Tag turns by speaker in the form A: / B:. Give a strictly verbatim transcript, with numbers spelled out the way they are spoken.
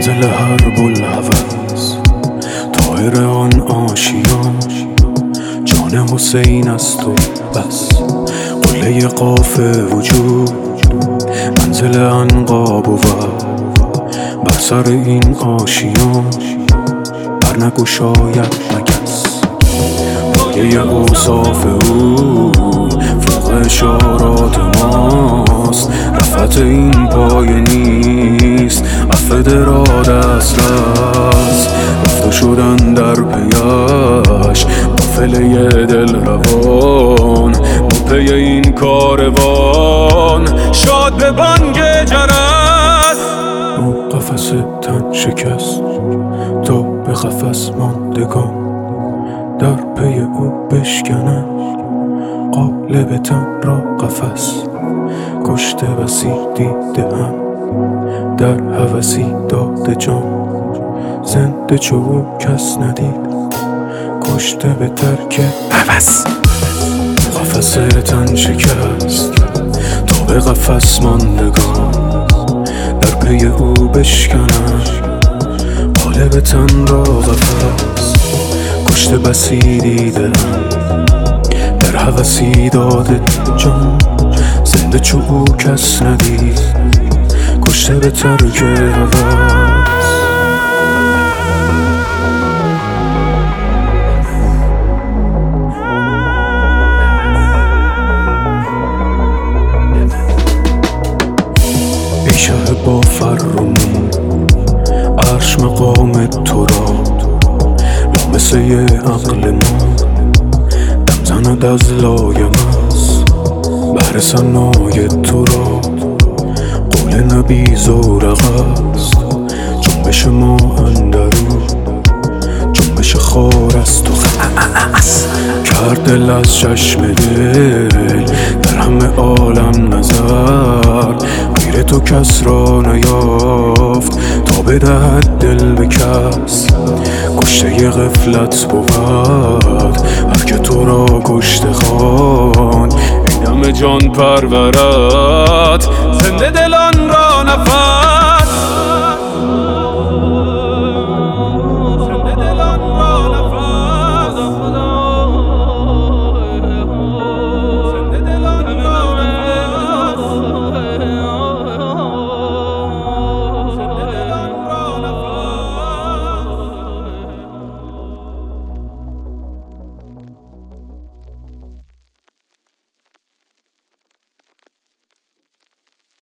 A: منزل هر بوالهوس طایر آن آشیان جان حسین است و بس قله قاف وجود منزل عنقا بود بر سر این آشیان بر نگشاید مگس پایه اوصاف او فوق اشارات ماست رفعت این پایه نیست عفو را دست رست رفته شدن در پیش قافله دل روان با پی این کاروان شاد به بانگ جرس او قفس تن شکست تا به قفس ماندگان در پی او بشکنند قالب تن را قفس کشته بسی دیده هم در هوسی داده جان زنده چو او کس ندید کشته به ترک هوس قفس تن شکست تا به قفس ماندگان در پی او بشکنند قالب تن را قفس کشته بسی دیده هم در هوسی داده جان زنده چو او کس ندید کشته به ترک هوس ای شه با فرمون عرش مقام تو را لامسه عقل ما دم زند از لایم است بهر ثنای تو را قول نبی زورق است جنبش ما اندرو جنبش خار است و خس کرد دل از چشم دل در همه عالم نظر غیر تو کس را نیافت تا بدهد دل به کس کشته غفلت بود هر که تو را کشته خواند ای دم جان پرورت زنده دلان را نفس